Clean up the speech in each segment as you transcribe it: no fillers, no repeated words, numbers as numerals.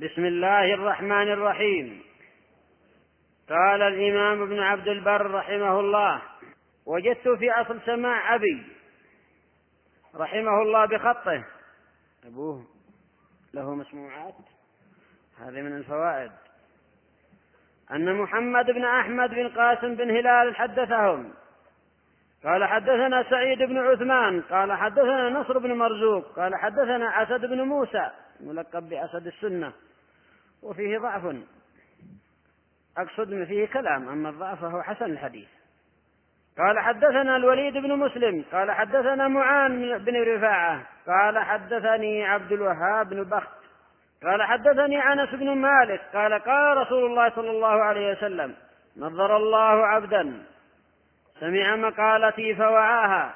بسم الله الرحمن الرحيم. قال الإمام ابن عبد البر رحمه الله: وجدت في أصل سماع أبي رحمه الله بخطه، أبوه له مسموعات، هذه من الفوائد، أن محمد بن أحمد بن قاسم بن هلال حدثهم قال: حدثنا سعيد بن عثمان قال: حدثنا نصر بن مرزوق قال: حدثنا أسد بن موسى ملقب بأسد السنة، وفيه ضعف، أقصد من فيه كلام، أما الضعف فهو حسن الحديث. قال: حدثنا الوليد بن مسلم قال: حدثنا معان بن رفاعة قال: حدثني عبد الوهاب بن بخت قال: حدثني أنس بن مالك قال: قال رسول الله صلى الله عليه وسلم: نظر الله عبدا سمع مقالتي فوعاها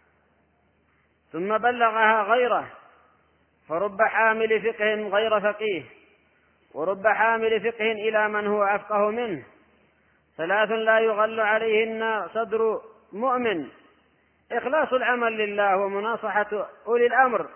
ثم بلغها غيره، فرب حامل فقه غير فقيه، ورب حامل فقه إلى من هو أفقه منه، ثلاث لا يغل عليهن صدر مؤمن: إخلاص العمل لله، ومناصحة أولي الأمر،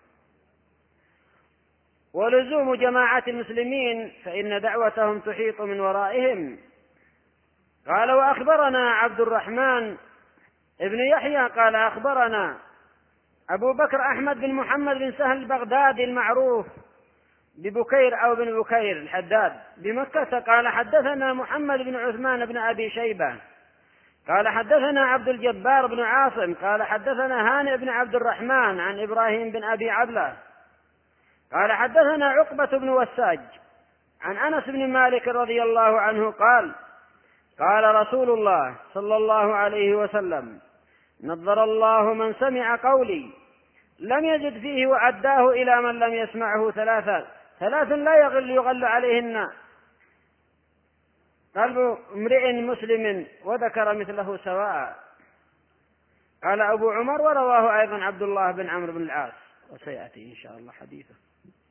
ولزوم جماعة المسلمين فإن دعوتهم تحيط من ورائهم. قال: وأخبرنا عبد الرحمن ابن يحيى قال: أخبرنا أبو بكر أحمد بن محمد بن سهل البغدادي المعروف ببكير أو بن بكير الحداد بمكة قال: حدثنا محمد بن عثمان بن أبي شيبة قال: حدثنا عبد الجبار بن عاصم قال: حدثنا هانئ بن عبد الرحمن عن إبراهيم بن أبي عبلة قال: حدثنا عقبة بن وساج عن أنس بن مالك رضي الله عنه قال: قال رسول الله صلى الله عليه وسلم: نظر الله من سمع قولي لم يجد فيه وعداه إلى من لم يسمعه ثلاث لا يغل عليهن قلب امرئ مسلم، وذكر مثله سواء. قال أبو عمر: ورواه أيضا عبد الله بن عمرو بن العاص، وسيأتي إن شاء الله حديثه.